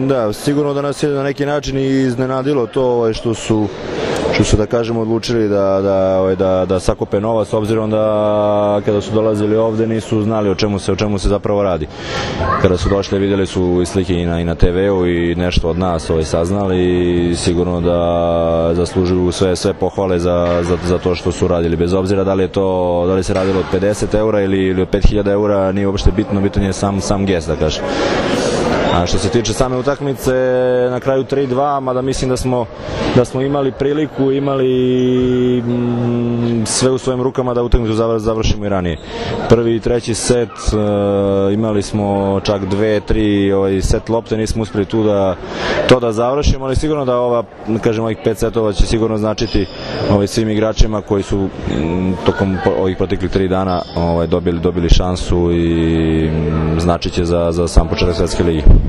Da, sigurno da nas je na neki način iznenadilo to što su da kažemo odlučili da sakupe novac, s obzirom da kada su dolazili ovde nisu znali o čemu se zapravo radi. Kada su došli vidjeli su i slike i na TV-u i nešto od nas saznali i sigurno da zaslužuju sve pohvale za to što su radili. Bez obzira da li se radilo od 50 eura ili od 5000 eura, nije uopšte bitno, bitan je sam gest, da kažem. A što se tiče same utakmice, na kraju 3-2, mada mislim da smo imali priliku, imali sve u svojim rukama da utakmicu završimo i ranije. Prvi i treći set imali smo čak 2-3 set lopte, nismo uspjeli to da završimo, ali sigurno da ovih 5 setova će sigurno značiti svim igračima koji su tokom ovih proteklih 3 dana dobili šansu i značit će za sam početak svetske ligi.